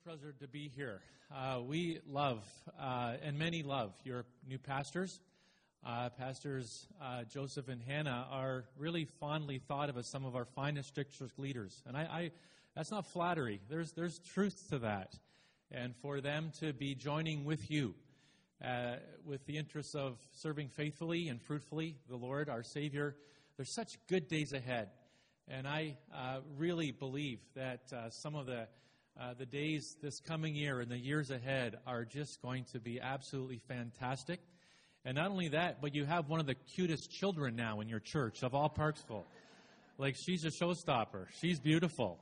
pleasure to be here. We love, and many love, your new pastors. Pastors Joseph and Hannah are really fondly thought of as some of our finest district leaders. And that's not flattery. There's truth to that. And for them to be joining with you with the interests of serving faithfully and fruitfully the Lord, our Savior, there's such good days ahead. And I really believe that some of the days this coming year and the years ahead are just going to be absolutely fantastic. And not only that, but you have one of the cutest children now in your church of all Parksville. Like, she's a showstopper. She's beautiful.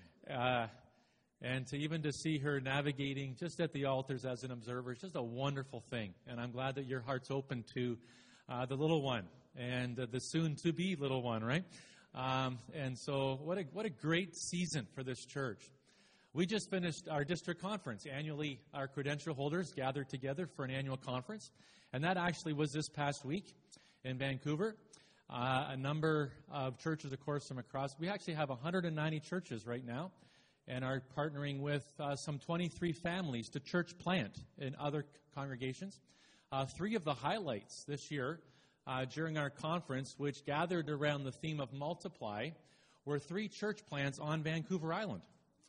And to see her navigating just at the altars as an observer is just a wonderful thing. And I'm glad that your heart's open to the little one and the soon-to-be little one, right? And so what a great season for this church. We just finished our district conference. Annually, our credential holders gather together for an annual conference. And that actually was this past week in Vancouver. A number of churches, of course, from across. We actually have 190 churches right now and are partnering with some 23 families to church plant in other congregations. Three of the highlights this year during our conference, which gathered around the theme of multiply, were 3 church plants on Vancouver Island.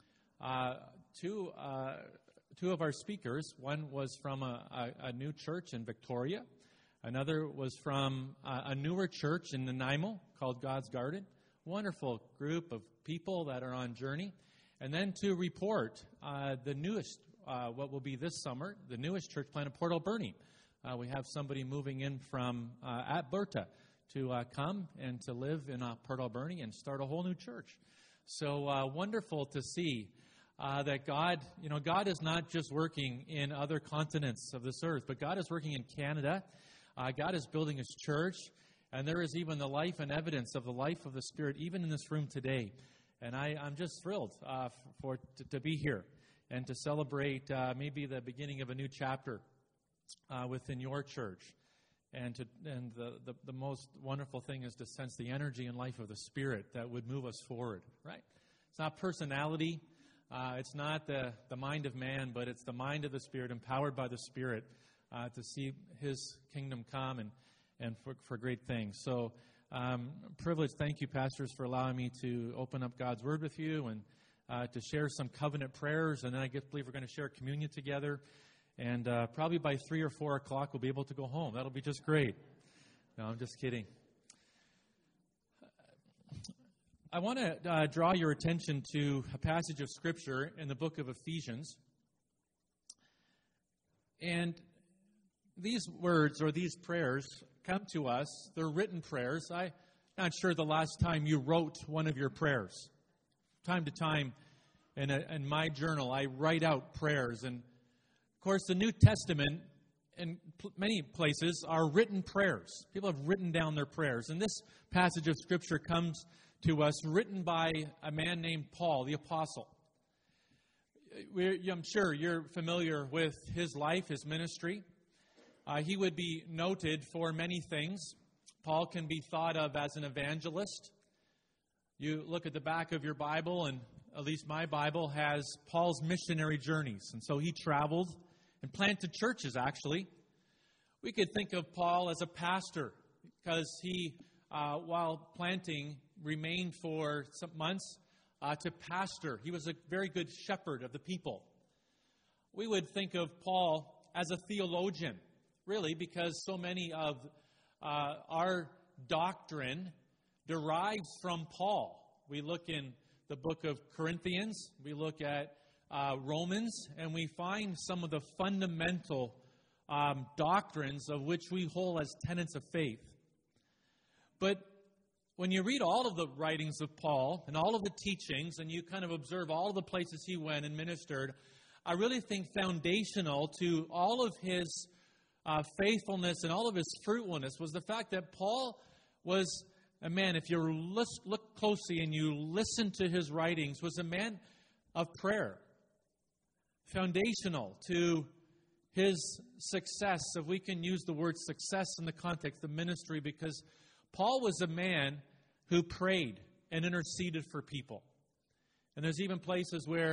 Two of our speakers, one was from a new church in Victoria. Another was from a newer church in Nanaimo called God's Garden. Wonderful group of people that are on journey. And then to report the newest, what will be this summer, the newest church plant in Port Alberni. We have somebody moving in from Alberta to come and to live in Port Alberni and start a whole new church. So wonderful to see that God is not just working in other continents of this earth, but God is working in Canada. God is building His church, and there is even the life and evidence of the life of the Spirit even in this room today. And I'm just thrilled to be here and to celebrate maybe the beginning of a new chapter within your church. And the most wonderful thing is to sense the energy and life of the Spirit that would move us forward, right? It's not personality. It's not the mind of man, but it's the mind of the Spirit, empowered by the Spirit to see His kingdom come and for great things. So, privileged. Thank you, pastors, for allowing me to open up God's Word with you and to share some covenant prayers. And then I believe we're going to share communion together. And probably by 3 or 4 o'clock, we'll be able to go home. That'll be just great. No, I'm just kidding. I want to draw your attention to a passage of Scripture in the book of Ephesians. And these words or these prayers come to us. They're written prayers. I'm not sure the last time you wrote one of your prayers. Time to time in my journal, I write out prayers. And, of course, the New Testament in many places are written prayers. People have written down their prayers. And this passage of Scripture comes to us written by a man named Paul, the apostle. I'm sure you're familiar with his life, his ministry. He would be noted for many things. Paul can be thought of as an evangelist. You look at the back of your Bible, and at least my Bible has Paul's missionary journeys. And so he traveled and planted churches, actually. We could think of Paul as a pastor because he, while planting, remained for some months to pastor. He was a very good shepherd of the people. We would think of Paul as a theologian, really, because so many of our doctrine derives from Paul. We look in the book of Corinthians, we look at Romans, and we find some of the fundamental doctrines of which we hold as tenets of faith. But when you read all of the writings of Paul and all of the teachings, and you kind of observe all of the places he went and ministered, I really think foundational to all of his faithfulness and all of his fruitfulness was the fact that Paul was a man, if you look closely and you listen to his writings, was a man of prayer. Foundational to his success, if we can use the word success in the context of ministry, because Paul was a man who prayed and interceded for people. And there's even places where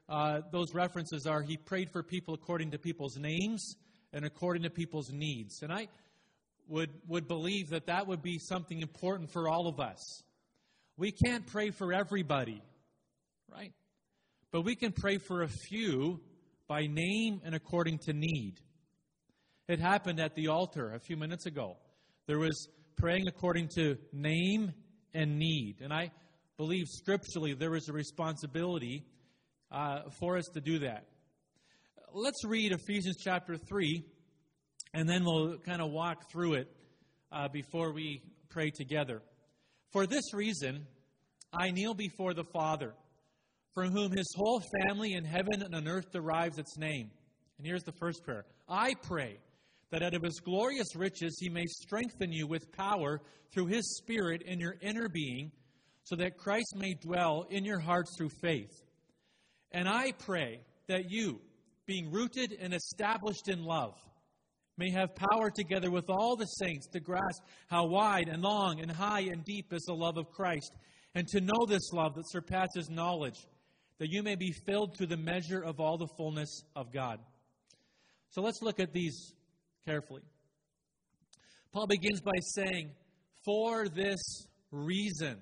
those references are he prayed for people according to people's names and according to people's needs. And I would believe that that would be something important for all of us. We can't pray for everybody, right? But we can pray for a few by name and according to need. It happened at the altar a few minutes ago. There was praying according to name and need. And I believe scripturally there is a responsibility for us to do that. Let's read Ephesians chapter 3, and then we'll kind of walk through it before we pray together. For this reason, I kneel before the Father, from whom his whole family in heaven and on earth derives its name. And here's the first prayer. I pray that out of his glorious riches he may strengthen you with power through his Spirit in your inner being, so that Christ may dwell in your hearts through faith. And I pray that you, being rooted and established in love, may have power together with all the saints to grasp how wide and long and high and deep is the love of Christ, and to know this love that surpasses knowledge, that you may be filled to the measure of all the fullness of God. So let's look at these carefully. Paul begins by saying, for this reason.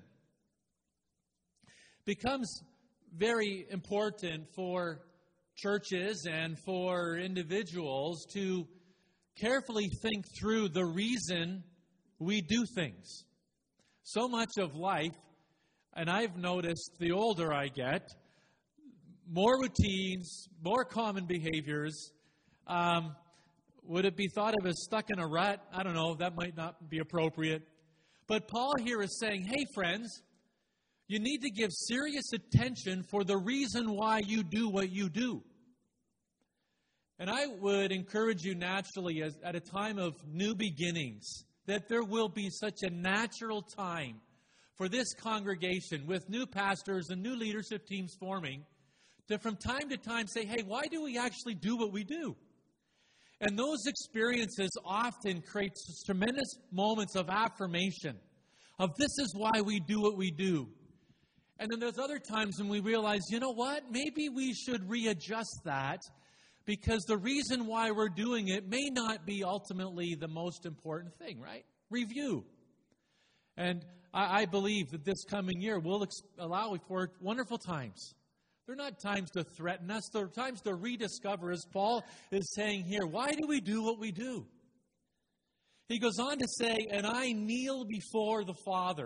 Becomes very important for churches and for individuals to carefully think through the reason we do things. So much of life, and I've noticed the older I get, more routines, more common behaviors. Would it be thought of as stuck in a rut? I don't know. That might not be appropriate. But Paul here is saying, hey, friends, you need to give serious attention for the reason why you do what you do. And I would encourage you naturally, at a time of new beginnings, that there will be such a natural time for this congregation with new pastors and new leadership teams forming to from time to time say, hey, why do we actually do what we do? And those experiences often create tremendous moments of affirmation of this is why we do what we do. And then there's other times when we realize, you know what, maybe we should readjust that because the reason why we're doing it may not be ultimately the most important thing, right? Review. And I believe that this coming year will allow for wonderful times. They're not times to threaten us. They're times to rediscover, as Paul is saying here, why do we do what we do? He goes on to say, and I kneel before the Father.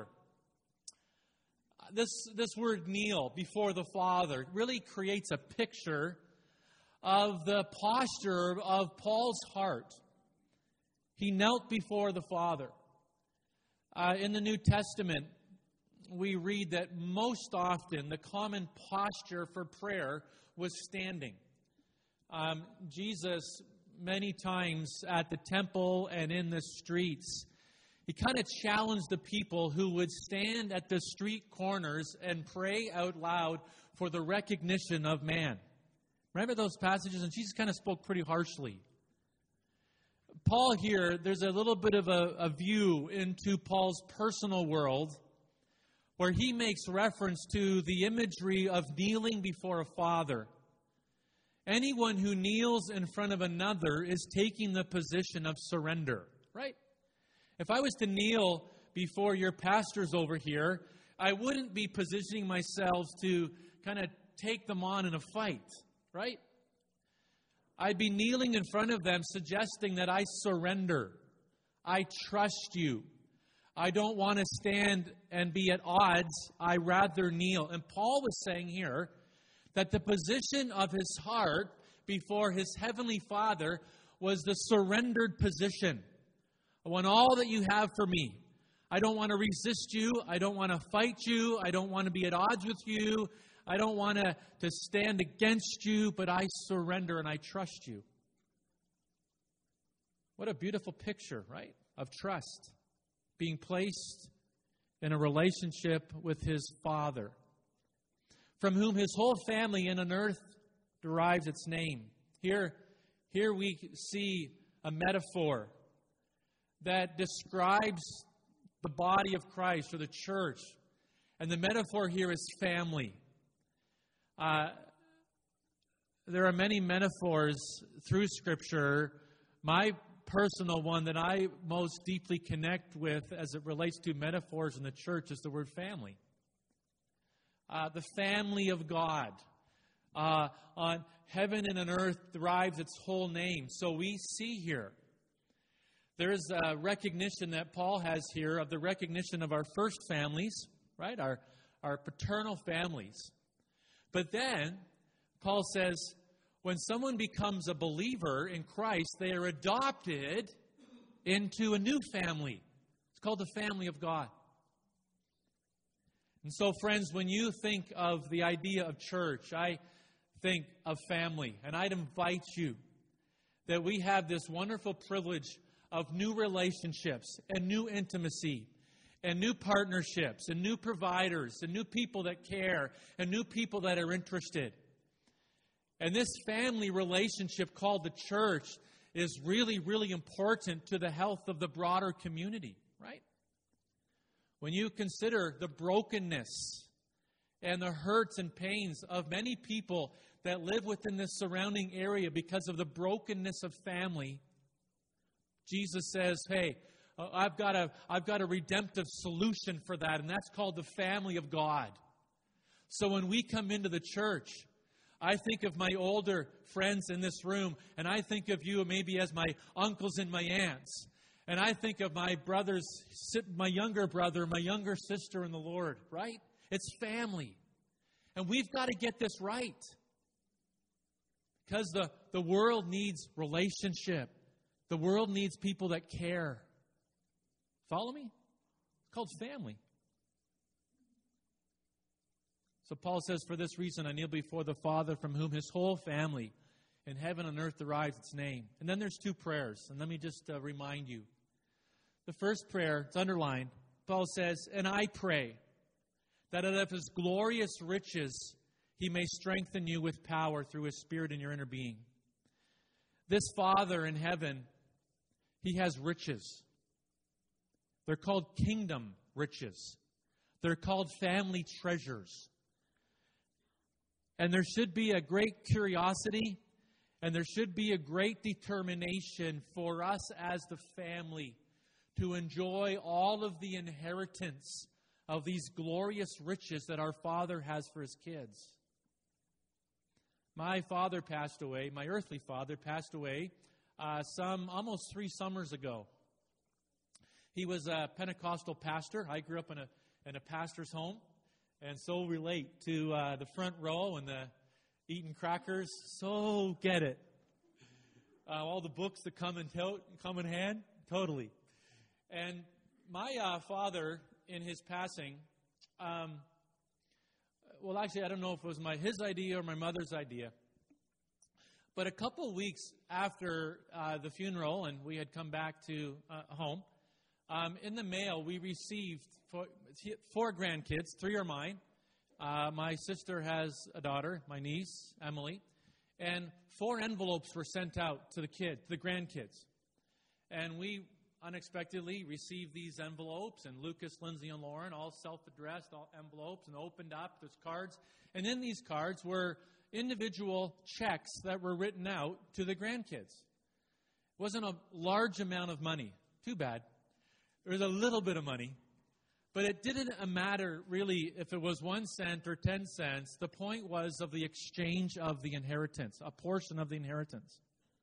This word kneel before the Father really creates a picture of the posture of Paul's heart. He knelt before the Father. In the New Testament, we read that most often the common posture for prayer was standing. Jesus, many times at the temple and in the streets, he kind of challenged the people who would stand at the street corners and pray out loud for the recognition of man. Remember those passages? And Jesus kind of spoke pretty harshly. Paul here, there's a little bit of a view into Paul's personal world where he makes reference to the imagery of kneeling before a father. Anyone who kneels in front of another is taking the position of surrender, right? If I was to kneel before your pastors over here, I wouldn't be positioning myself to kind of take them on in a fight, right? I'd be kneeling in front of them, suggesting that I surrender. I trust you. I don't want to stand and be at odds. I rather kneel. And Paul was saying here that the position of his heart before his heavenly Father was the surrendered position. I want all that you have for me. I don't want to resist you. I don't want to fight you. I don't want to be at odds with you. I don't want to stand against you, but I surrender and I trust you. What a beautiful picture, right, of trust. Being placed in a relationship with his Father, from whom his whole family in on earth derives its name. Here we see a metaphor that describes the body of Christ or the church. And the metaphor here is family. there are many metaphors through Scripture. My personal one that I most deeply connect with as it relates to metaphors in the church is the word family. The family of God. On heaven and on earth derives its whole name. So we see here, there's a recognition that Paul has here of the recognition of our first families, right? Our paternal families. But then, Paul says, when someone becomes a believer in Christ, they are adopted into a new family. It's called the family of God. And so, friends, when you think of the idea of church, I think of family. And I'd invite you that we have this wonderful privilege of new relationships and new intimacy and new partnerships and new providers and new people that care and new people that are interested. And this family relationship called the church is really, really important to the health of the broader community, right? When you consider the brokenness and the hurts and pains of many people that live within this surrounding area because of the brokenness of family, Jesus says, hey, I've got a redemptive solution for that, and that's called the family of God. So when we come into the church, I think of my older friends in this room, and I think of you maybe as my uncles and my aunts. And I think of my brothers, my younger brother, my younger sister in the Lord, right? It's family. And we've got to get this right. Because the world needs relationship. The world needs people that care. Follow me? It's called family. So Paul says, for this reason I kneel before the Father, from whom his whole family in heaven and earth derives its name. And then there's two prayers. And let me just remind you. The first prayer, it's underlined. Paul says, and I pray that out of his glorious riches he may strengthen you with power through his Spirit in your inner being. This Father in heaven, he has riches. They're called kingdom riches. They're called family treasures. And there should be a great curiosity and there should be a great determination for us as the family to enjoy all of the inheritance of these glorious riches that our Father has for his kids. My father passed away, my earthly father passed away almost 3 summers ago. He was a Pentecostal pastor. I grew up in a pastor's home, and so relate to the front row and the eating crackers. So get it. All the books that come in hand, totally. And my father, in his passing, well, actually, I don't know if it was his idea or my mother's idea. But a couple weeks after the funeral, and we had come back to home, in the mail we received 4 grandkids. 3 are mine. My sister has a daughter, my niece, Emily. And 4 envelopes were sent out to the grandkids. And we unexpectedly received these envelopes, and Lucas, Lindsay, and Lauren, all self-addressed, all envelopes, and opened up those cards. And in these cards were individual checks that were written out to the grandkids. It wasn't a large amount of money. Too bad. There was a little bit of money. But it didn't matter really if it was 1 cent or 10 cents. The point was of the exchange of the inheritance, a portion of the inheritance.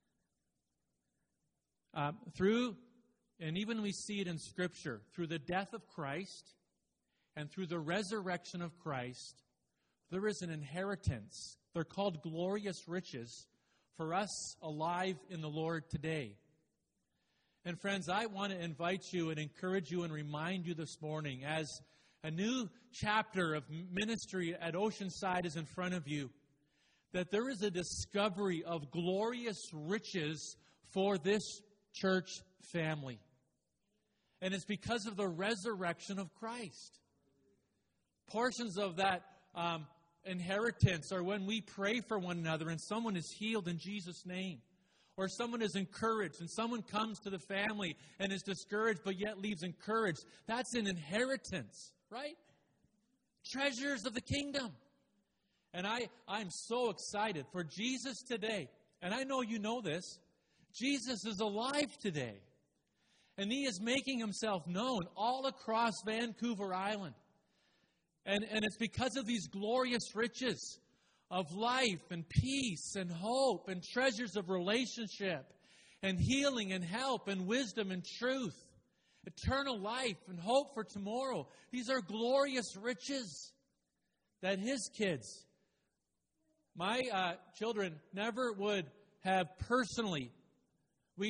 And even we see it in Scripture, through the death of Christ and through the resurrection of Christ, there is an inheritance. They're called glorious riches for us alive in the Lord today. And friends, I want to invite you and encourage you and remind you this morning, as a new chapter of ministry at Oceanside is in front of you, that there is a discovery of glorious riches for this church family. And it's because of the resurrection of Christ. Portions of that inheritance are when we pray for one another and someone is healed in Jesus' name. Or someone is encouraged and someone comes to the family and is discouraged but yet leaves encouraged. That's an inheritance, right? Treasures of the kingdom. And I'm so excited for Jesus today. And I know you know this. Jesus is alive today. And He is making Himself known all across Vancouver Island. And it's because of these glorious riches of life and peace and hope and treasures of relationship and healing and help and wisdom and truth, eternal life and hope for tomorrow. These are glorious riches that His kids, my children, never would have personally. We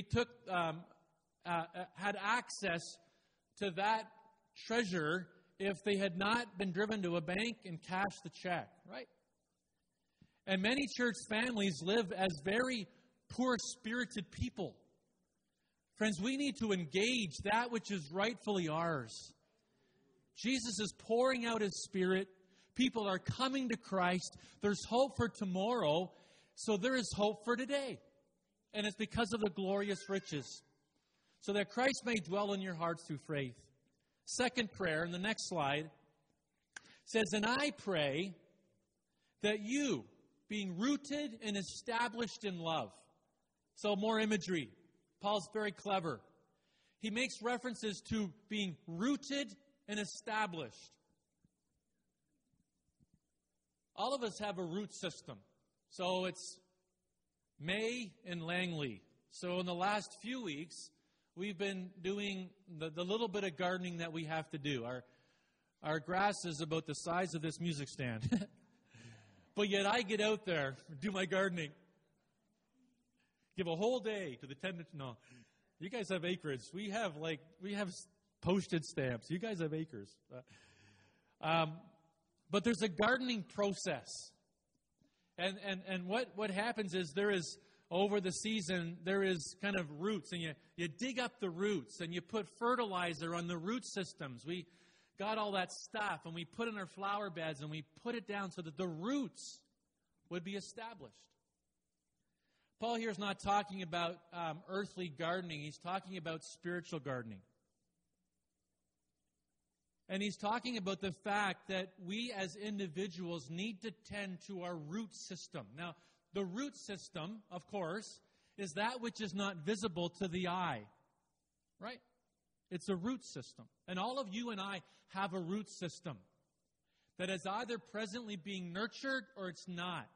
had access to that treasure if they had not been driven to a bank and cashed the check, right? And many church families live as very poor-spirited people. Friends, we need to engage that which is rightfully ours. Jesus is pouring out His Spirit. People are coming to Christ. There's hope for tomorrow, so there is hope for today. And it's because of the glorious riches, so that Christ may dwell in your hearts through faith. Second prayer, in the next slide, says, "And I pray that you, being rooted and established in love." So more imagery. Paul's very clever. He makes references to being rooted and established. All of us have a root system. So it's May and Langley. So in the last few weeks, we've been doing the little bit of gardening that we have to do. Our grass is about the size of this music stand. But yet I get out there and do my gardening. Give a whole day to the tendon. No, you guys have acreage. We have postage stamps. You guys have acres. But there's a gardening process. And what happens is there is, over the season, there is kind of roots. And you dig up the roots and you put fertilizer on the root systems. We got all that stuff and we put in our flower beds and we put it down so that the roots would be established. Paul here is not talking about earthly gardening. He's talking about spiritual gardening. And he's talking about the fact that we as individuals need to tend to our root system. Now, the root system, of course, is that which is not visible to the eye. Right? It's a root system. And all of you and I have a root system that is either presently being nurtured or it's not.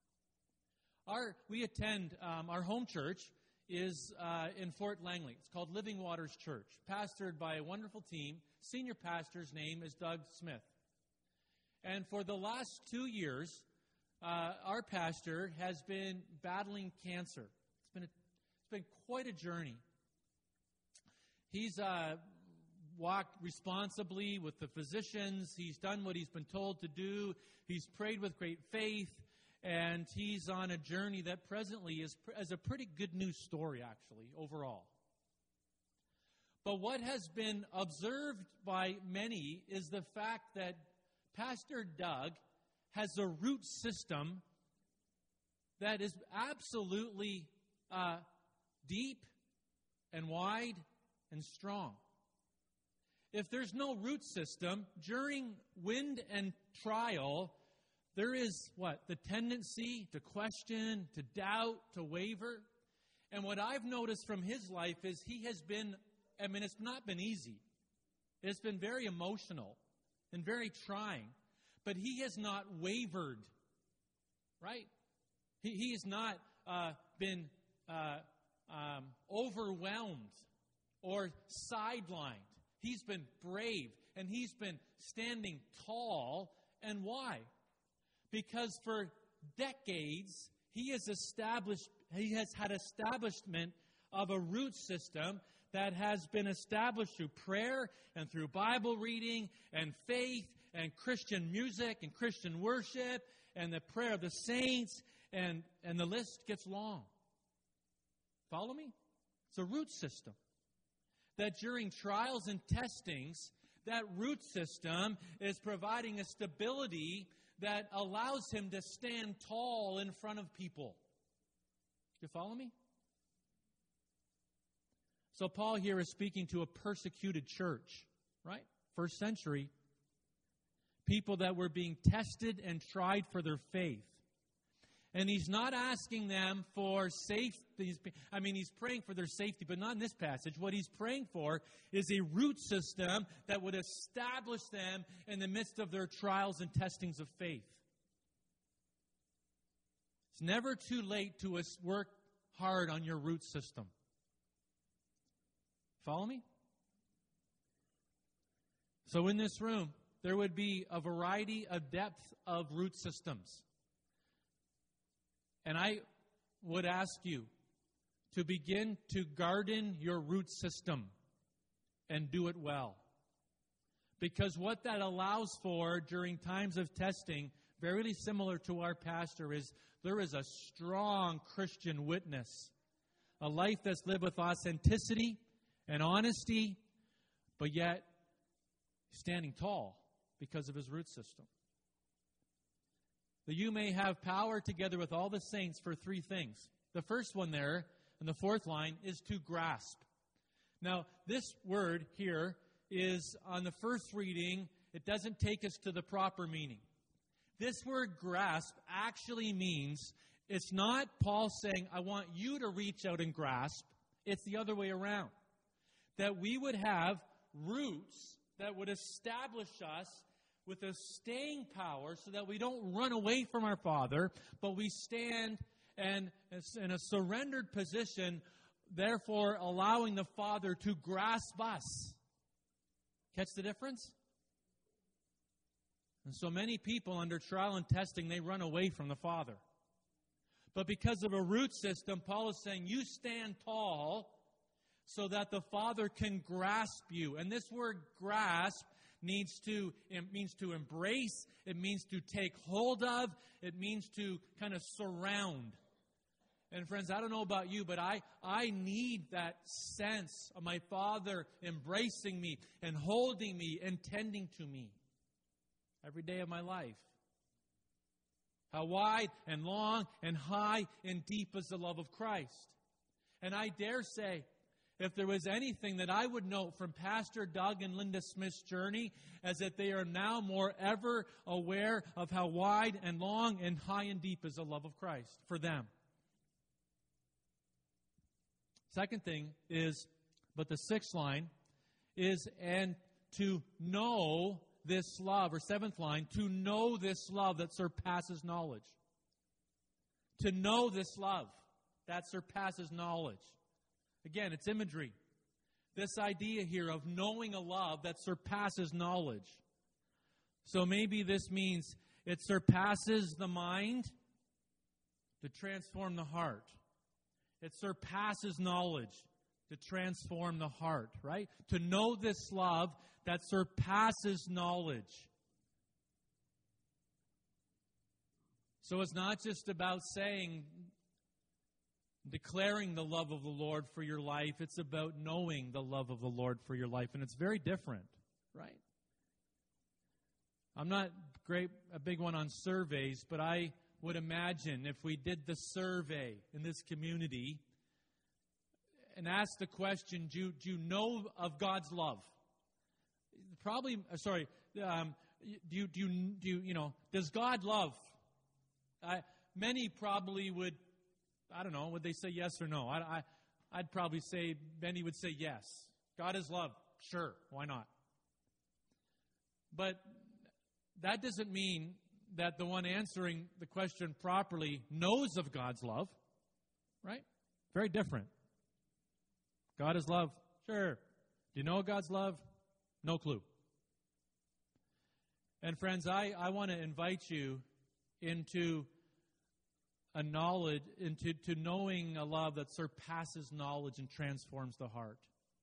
We attend, our home church is in Fort Langley. It's called Living Waters Church, pastored by a wonderful team. Senior pastor's name is Doug Smith. And for the last 2 years, our pastor has been battling cancer. It's been quite a journey. He's walked responsibly with the physicians. He's done what he's been told to do. He's prayed with great faith. And he's on a journey that presently is a pretty good news story, actually, overall. But what has been observed by many is the fact that Pastor Doug has a root system that is absolutely deep and wide and strong. If there's no root system, during wind and trial, there is what? The tendency to question, to doubt, to waver. And what I've noticed from his life is he has been, it's not been easy. It's been very emotional and very trying. But he has not wavered, right? He has not been overwhelmed or sidelined. He's been brave and he's been standing tall. And why? Because for decades, he has had establishment of a root system that has been established through prayer and through Bible reading and faith and Christian music and Christian worship and the prayer of the saints, and the list gets long. Follow me? It's a root system. That during trials and testings, that root system is providing a stability that allows him to stand tall in front of people. Do you follow me? So Paul here is speaking to a persecuted church, right? First century. people that were being tested and tried for their faith. And he's not asking them for safety. He's praying for their safety, but not in this passage. What he's praying for is a root system that would establish them in the midst of their trials and testings of faith. It's never too late to work hard on your root system. Follow me? So in this room, there would be a variety of depth of root systems. And I would ask you to begin to garden your root system and do it well. Because what that allows for during times of testing, very similar to our pastor, is there is a strong Christian witness. A life that's lived with authenticity and honesty, but yet standing tall because of his root system. That you may have power together with all the saints for three things. The first one there, in the fourth line, is to grasp. Now, this word here is, on the first reading, it doesn't take us to the proper meaning. This word grasp actually means, it's not Paul saying, I want you to reach out and grasp. It's the other way around. That we would have roots that would establish us with a staying power so that we don't run away from our Father, but we stand and in a surrendered position, therefore allowing the Father to grasp us. Catch the difference? And so many people under trial and testing, they run away from the Father. But because of a root system, Paul is saying, you stand tall so that the Father can grasp you. And this word grasp means to embrace, it means to take hold of, it means to kind of surround. And friends, I don't know about you, but I need that sense of my Father embracing me and holding me and tending to me every day of my life. How wide and long and high and deep is the love of Christ. And I dare say, if there was anything that I would note from Pastor Doug and Linda Smith's journey, as that they are now more ever aware of how wide and long and high and deep is the love of Christ for them. Second thing is, but the sixth line is, and to know this love, or seventh line, to know this love that surpasses knowledge. To know this love that surpasses knowledge. Again, it's imagery. This idea here of knowing a love that surpasses knowledge. So maybe this means it surpasses the mind to transform the heart. It surpasses knowledge to transform the heart, right? To know this love that surpasses knowledge. So it's not just about declaring the love of the Lord for your life. It's about knowing the love of the Lord for your life. And it's very different, right? I'm not a big one on surveys, but I would imagine if we did the survey in this community and asked the question, do you know of God's love? Probably, does God love? Many probably would, I don't know, would they say yes or no? I'd probably say, many would say yes. God is love. Sure, why not? But that doesn't mean that the one answering the question properly knows of God's love, right? Very different. God is love. Sure. Do you know God's love? No clue. And friends, I want to invite you into a knowledge, into knowing a love that surpasses knowledge and transforms the heart.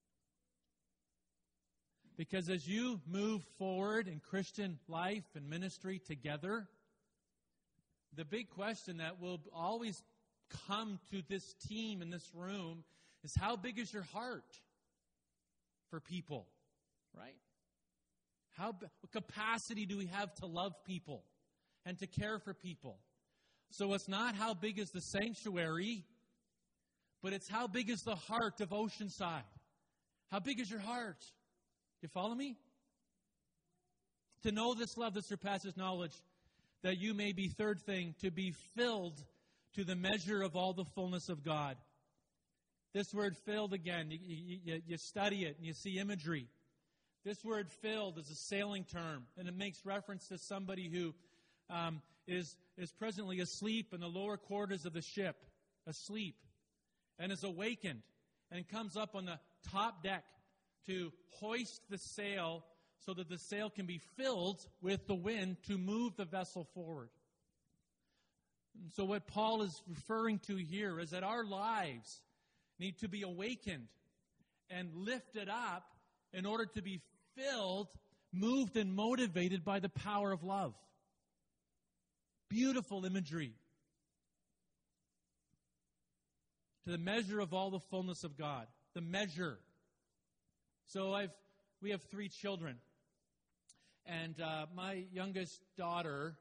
Because as you move forward in Christian life and ministry together, the big question that will always come to this team in this room is, how big is your heart for people, right? What capacity do we have to love people and to care for people? So it's not how big is the sanctuary, but it's how big is the heart of Oceanside. How big is your heart? You follow me? To know this love that surpasses knowledge, that you may be, third thing, to be filled to the measure of all the fullness of God. This word filled, again, you study it and you see imagery. This word filled is a sailing term, and it makes reference to somebody who is presently asleep in the lower quarters of the ship, asleep, and is awakened and comes up on the top deck to hoist the sail so that the sail can be filled with the wind to move the vessel forward. And so what Paul is referring to here is that our lives need to be awakened and lifted up in order to be filled, moved, and motivated by the power of love. Beautiful imagery. To the measure of all the fullness of God. The measure. So we have 3 children. And my youngest daughter,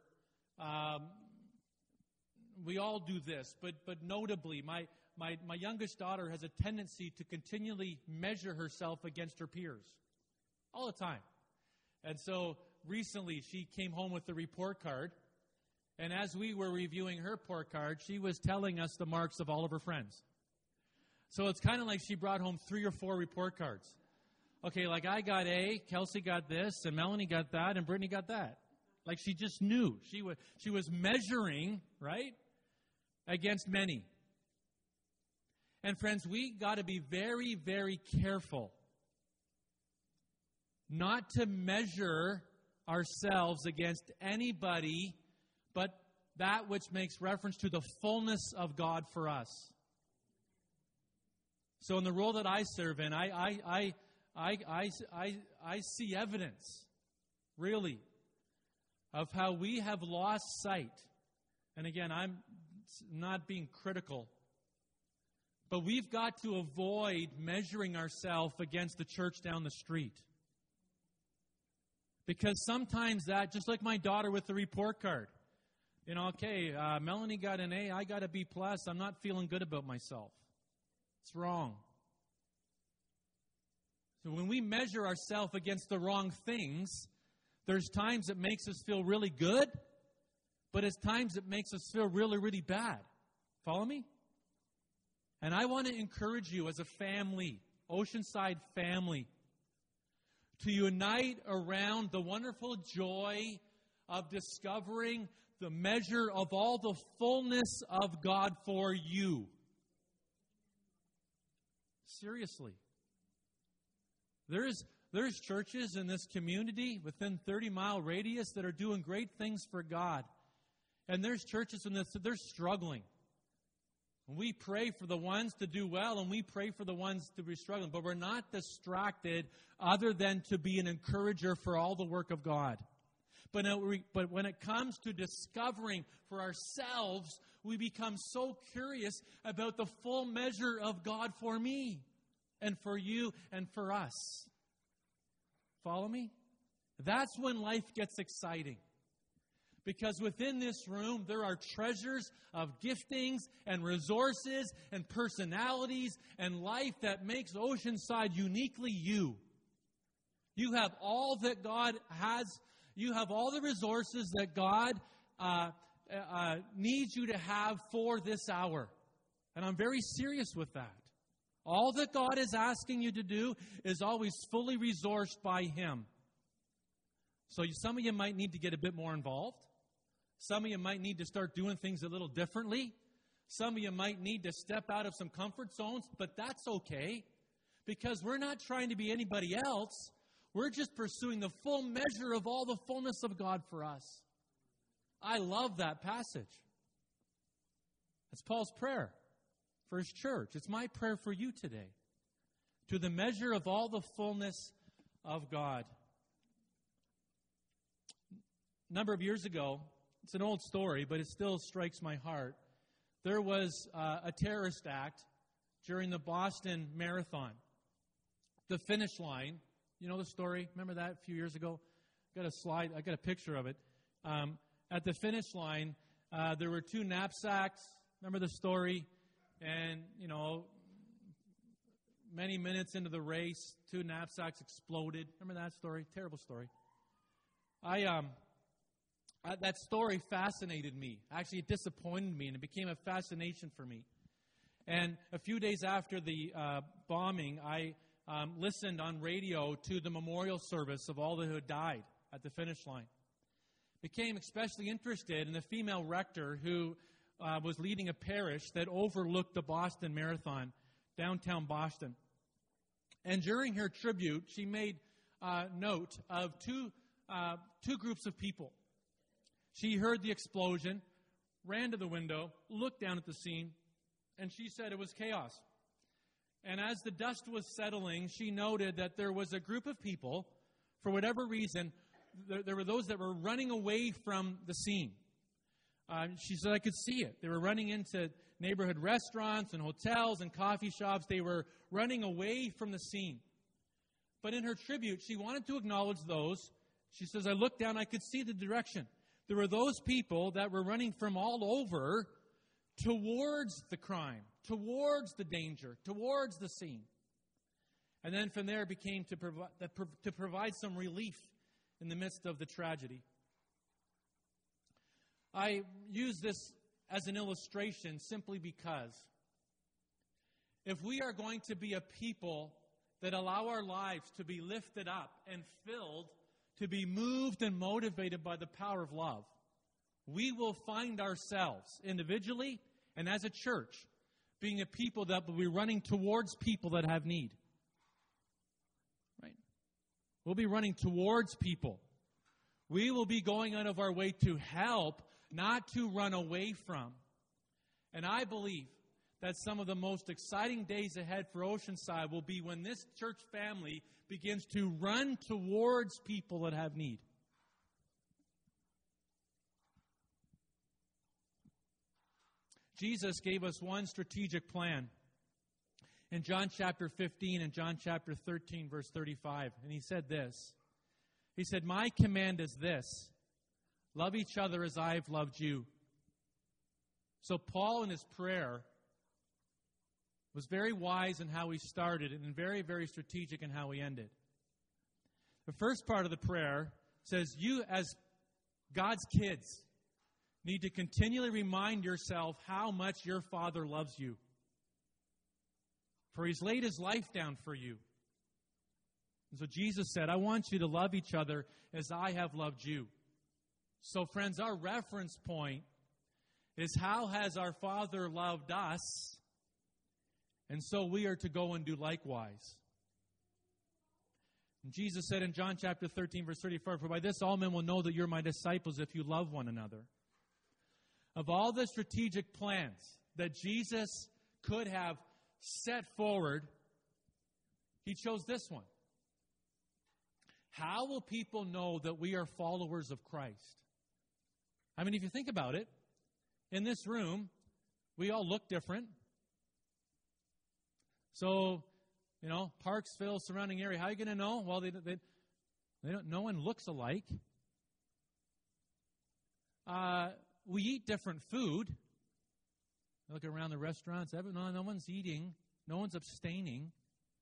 we all do this, but notably, my youngest daughter has a tendency to continually measure herself against her peers. All the time. And so recently she came home with the report card, and as we were reviewing her report card, she was telling us the marks of all of her friends. So it's kind of like she brought home 3 or 4 report cards. Okay, like I got A, Kelsey got this, and Melanie got that, and Brittany got that. Like she just knew. She was measuring, right, against many. And friends, we got to be very, very careful not to measure ourselves against anybody but that which makes reference to the fullness of God for us. So in the role that I serve in, I see evidence, really, of how we have lost sight. And again, I'm not being critical, but we've got to avoid measuring ourselves against the church down the street. Because sometimes that, just like my daughter with the report card, okay, Melanie got an A, I got a B+, I'm not feeling good about myself. It's wrong. So when we measure ourselves against the wrong things, there's times it makes us feel really good, but it's times it makes us feel really, really bad. Follow me? And I want to encourage you as a family, Oceanside family, to unite around the wonderful joy of discovering the measure of all the fullness of God for you. Seriously. There's churches in this community within 30-mile radius that are doing great things for God. And there's churches in this that they're struggling. We pray for the ones to do well, and we pray for the ones to be struggling. But we're not distracted other than to be an encourager for all the work of God. But when it comes to discovering for ourselves, we become so curious about the full measure of God for me and for you and for us. Follow me? That's when life gets exciting. Because within this room, there are treasures of giftings and resources and personalities and life that makes Oceanside uniquely you. You have all that God has. You have all the resources that God needs you to have for this hour. And I'm very serious with that. All that God is asking you to do is always fully resourced by Him. So some of you might need to get a bit more involved. Some of you might need to start doing things a little differently. Some of you might need to step out of some comfort zones, but that's okay. Because we're not trying to be anybody else. We're just pursuing the full measure of all the fullness of God for us. I love that passage. It's Paul's prayer for his church. It's my prayer for you today. To the measure of all the fullness of God. A number of years ago, it's an old story, but it still strikes my heart. There was a terrorist act during the Boston Marathon. The finish line, you know the story? Remember that a few years ago? I got a picture of it. At the finish line, there were 2 knapsacks. Remember the story? And, many minutes into the race, 2 knapsacks exploded. Remember that story? Terrible story. That story fascinated me. Actually, it disappointed me, and it became a fascination for me. And a few days after the bombing, I listened on radio to the memorial service of all who had died at the finish line. Became especially interested in the female rector who was leading a parish that overlooked the Boston Marathon, downtown Boston. And during her tribute, she made note of two groups of people. She heard the explosion, ran to the window, looked down at the scene, and she said it was chaos. And as the dust was settling, she noted that there was a group of people, for whatever reason, there were those that were running away from the scene. She said, I could see it. They were running into neighborhood restaurants and hotels and coffee shops. They were running away from the scene. But in her tribute, she wanted to acknowledge those. She says, I looked down, I could see the direction. There were those people that were running from all over towards the crime, towards the danger, towards the scene. And then from there it became to provide some relief in the midst of the tragedy. I use this as an illustration simply because if we are going to be a people that allow our lives to be lifted up and filled, to be moved and motivated by the power of love, we will find ourselves individually and as a church being a people that will be running towards people that have need. Right? We'll be running towards people. We will be going out of our way to help, not to run away from. And I believe that some of the most exciting days ahead for Oceanside will be when this church family begins to run towards people that have need. Jesus gave us one strategic plan in John chapter 15 and John chapter 13, verse 35. And he said this. He said, my command is this, love each other as I have loved you. So Paul in his prayer was very wise in how he started and very, very strategic in how he ended. The first part of the prayer says, you as God's kids need to continually remind yourself how much your Father loves you. For He's laid His life down for you. And so Jesus said, I want you to love each other as I have loved you. So friends, our reference point is how has our Father loved us? And so we are to go and do likewise. And Jesus said in John chapter 13, verse 34, for by this all men will know that you're my disciples if you love one another. Of all the strategic plans that Jesus could have set forward, He chose this one. How will people know that we are followers of Christ? I mean, if you think about it, in this room, we all look different. So, Parksville, surrounding area, how are you going to know? Well, they don't. No one looks alike. We eat different food. Look around the restaurants. No one's eating. No one's abstaining.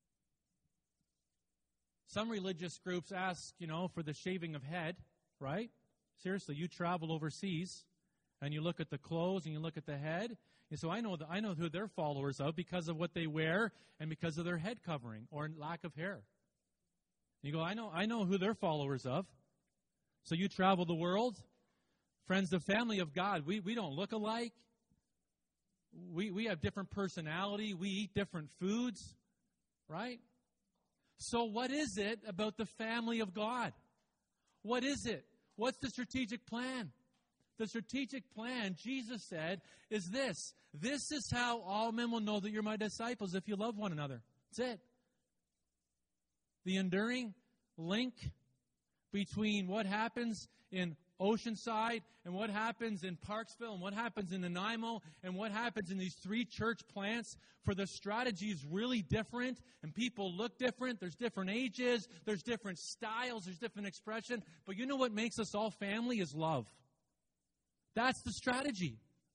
Some religious groups ask, for the shaving of head, right? Seriously, you travel overseas, and you look at the clothes, and you look at the head. And so I know who they're followers of because of what they wear and because of their head covering or lack of hair. You go, I know who they're followers of. So you travel the world. Friends, the family of God, we don't look alike. We have different personality. We eat different foods, right? So what is it about the family of God? What is it? What's the strategic plan? The strategic plan, Jesus said, is this. This is how all men will know that you're my disciples if you love one another. That's it. The enduring link between what happens in Oceanside and what happens in Parksville and what happens in Nanaimo and what happens in these three church plants, for the strategy is really different and people look different. There's different ages, there's different styles, there's different expression. But you know what makes us all family is love. That's the strategy.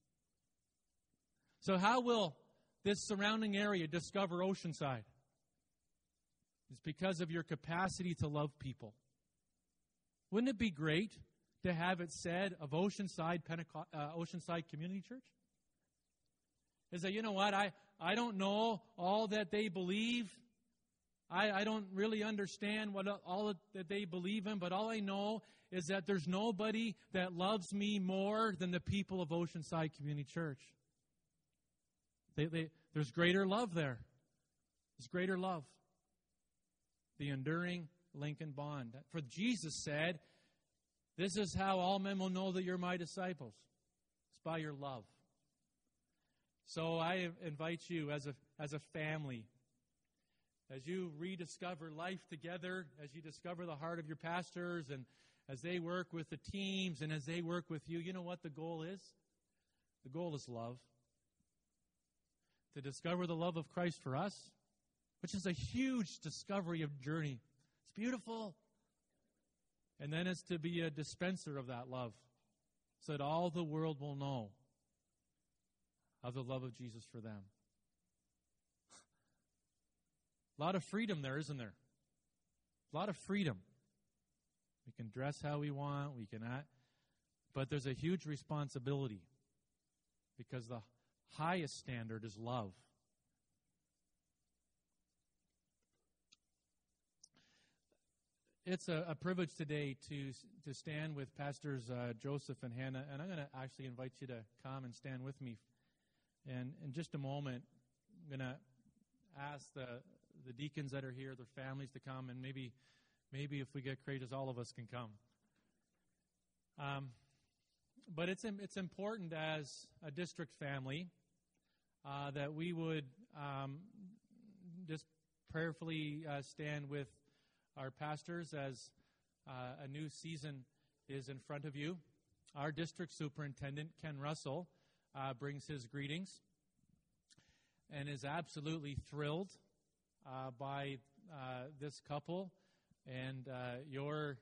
So how will this surrounding area discover Oceanside? It's because of your capacity to love people. Wouldn't it be great to have it said of Oceanside Oceanside Community Church? Is that, you know what, I don't know all that they believe. I don't really understand what all that they believe in, but all I know is that there's nobody that loves me more than the people of Oceanside Community Church. There's greater love there. There's greater love. The enduring Lincoln bond. For Jesus said, this is how all men will know that you're my disciples. It's by your love. So I invite you as a family, as you rediscover life together, as you discover the heart of your pastors, and as they work with the teams, and as they work with you, you know what the goal is? The goal is love. To discover the love of Christ for us, which is a huge discovery of journey. It's beautiful. And then it's to be a dispenser of that love, so that all the world will know of the love of Jesus for them. A lot of freedom there, isn't there? A lot of freedom. We can dress how we want, we can act, but there's a huge responsibility, because the highest standard is love. It's a privilege today to stand with Pastors Joseph and Hannah, and I'm going to actually invite you to come and stand with me. And in just a moment, I'm going to ask the deacons that are here, their families, to come, and maybe if we get courageous, all of us can come. But it's important as a district family that we would just prayerfully stand with our pastors as a new season is in front of you. Our district superintendent, Ken Russell, brings his greetings and is absolutely thrilled by this couple and your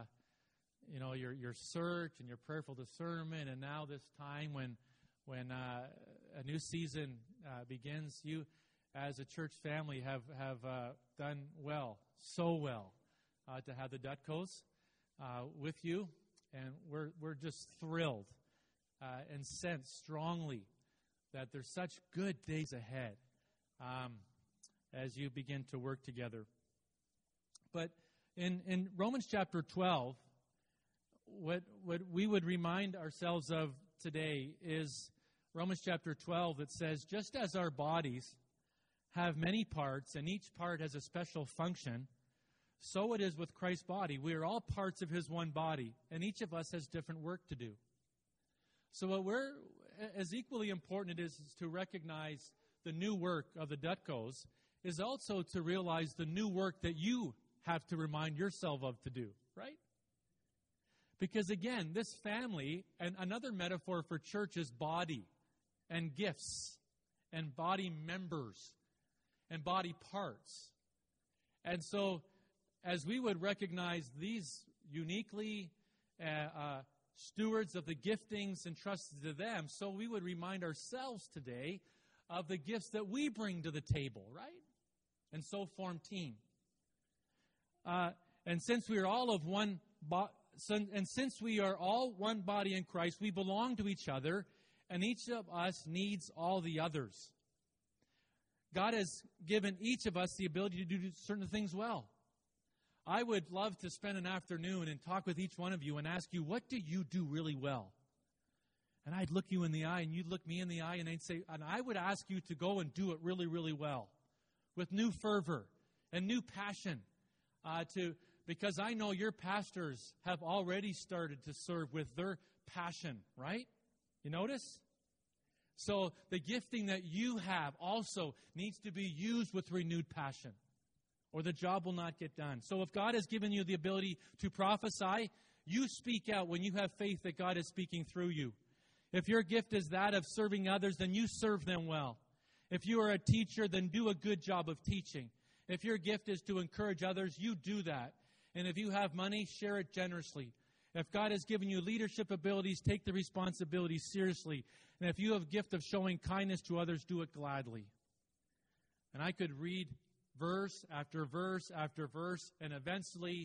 search and your prayerful discernment, and now this time when a new season begins. You, as a church family, have done well, so well, to have the Dutkos with you, and we're just thrilled and sense strongly that there's such good days ahead as you begin to work together. But in Romans chapter 12, what we would remind ourselves of today is Romans chapter 12. It says, just as our bodies have many parts, and each part has a special function, so it is with Christ's body. We are all parts of his one body, and each of us has different work to do. So as equally important it is to recognize the new work of the Dutkos, is also to realize the new work that you have to remind yourself of to do, right? Because again, this family, and another metaphor for church is body and gifts and body members and body parts. And so as we would recognize these uniquely stewards of the giftings entrusted to them, so we would remind ourselves today of the gifts that we bring to the table, right? And so form team. And since we are all of one since we are all one body in Christ, we belong to each other, and each of us needs all the others. God has given each of us the ability to do certain things well. I would love to spend an afternoon and talk with each one of you and ask you, what do you do really well? And I'd look you in the eye, and you'd look me in the eye, and I'd say, and I would ask you to go and do it really, really well, with new fervor and new passion, because I know your pastors have already started to serve with their passion, right? You notice? So the gifting that you have also needs to be used with renewed passion, or the job will not get done. So if God has given you the ability to prophesy, you speak out when you have faith that God is speaking through you. If your gift is that of serving others, then you serve them well. If you are a teacher, then do a good job of teaching. If your gift is to encourage others, you do that. And if you have money, share it generously. If God has given you leadership abilities, take the responsibility seriously. And if you have a gift of showing kindness to others, do it gladly. And I could read verse after verse after verse, and eventually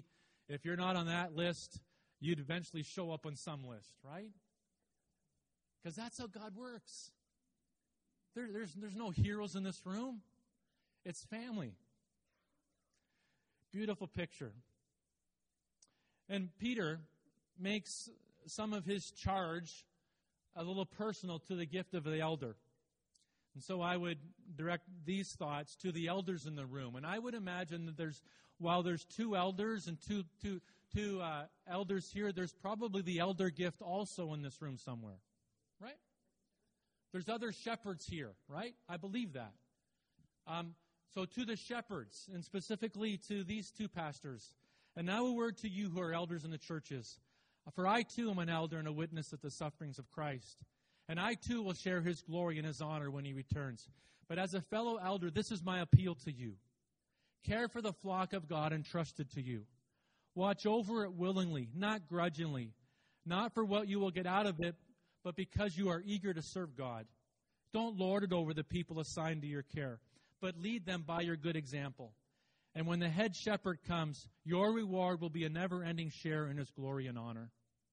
If you're not on that list, you'd eventually show up on some list, right? Because that's how God works. There's no heroes in this room. It's family. Beautiful picture. And Peter makes some of his charge a little personal to the gift of the elder. And so I would direct these thoughts to the elders in the room. And I would imagine that while there's two elders and two elders here, there's probably the elder gift also in this room somewhere, right? There's other shepherds here, right? I believe that. So to the shepherds, and specifically to these two pastors, and now a word to you who are elders in the churches. For I too am an elder and a witness of the sufferings of Christ. And I too will share his glory and his honor when he returns. But as a fellow elder, this is my appeal to you. Care for the flock of God entrusted to you. Watch over it willingly, not grudgingly, not for what you will get out of it, but because you are eager to serve God. Don't lord it over the people assigned to your care, but lead them by your good example. And when the head shepherd comes, your reward will be a never-ending share in his glory and honor.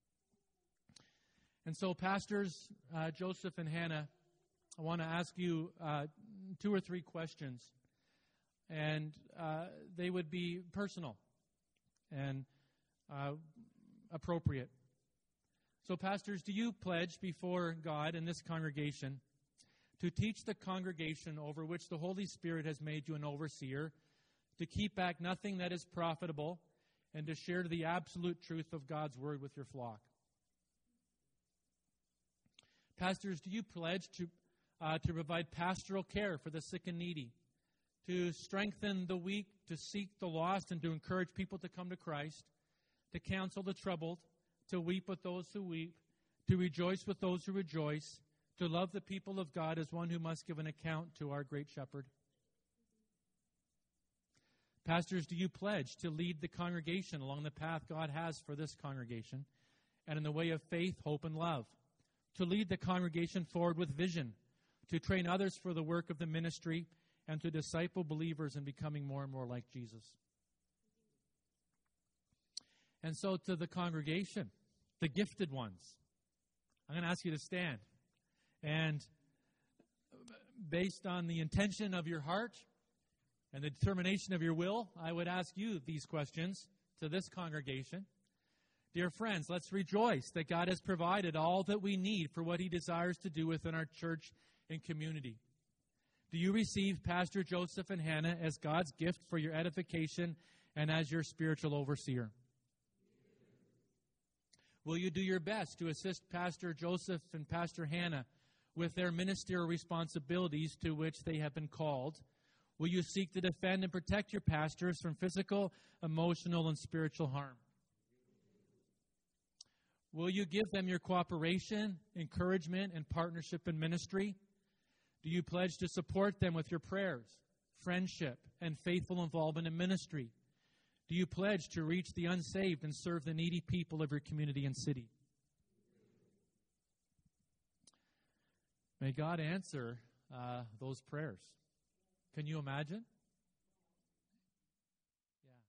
And so, Pastors Joseph and Hannah, I want to ask you 2 or 3 questions. And they would be personal and appropriate. So, pastors, do you pledge before God in this congregation to teach the congregation over which the Holy Spirit has made you an overseer, to keep back nothing that is profitable, and to share the absolute truth of God's word with your flock? Pastors, do you pledge to provide pastoral care for the sick and needy, to strengthen the weak, to seek the lost, and to encourage people to come to Christ, to counsel the troubled, to weep with those who weep, to rejoice with those who rejoice, to love the people of God as one who must give an account to our great shepherd? Pastors, do you pledge to lead the congregation along the path God has for this congregation and in the way of faith, hope, and love? To lead the congregation forward with vision, to train others for the work of the ministry, and to disciple believers in becoming more and more like Jesus? And so to the congregation, the gifted ones, I'm going to ask you to stand. And based on the intention of your heart and the determination of your will, I would ask you these questions to this congregation. Dear friends, let's rejoice that God has provided all that we need for what he desires to do within our church and community. Do you receive Pastor Joseph and Hannah as God's gift for your edification and as your spiritual overseer? Will you do your best to assist Pastor Joseph and Pastor Hannah with their ministerial responsibilities to which they have been called? Will you seek to defend and protect your pastors from physical, emotional, and spiritual harm? Will you give them your cooperation, encouragement, and partnership in ministry? Do you pledge to support them with your prayers, friendship, and faithful involvement in ministry? Do you pledge to reach the unsaved and serve the needy people of your community and city? May God answer those prayers. Can you imagine?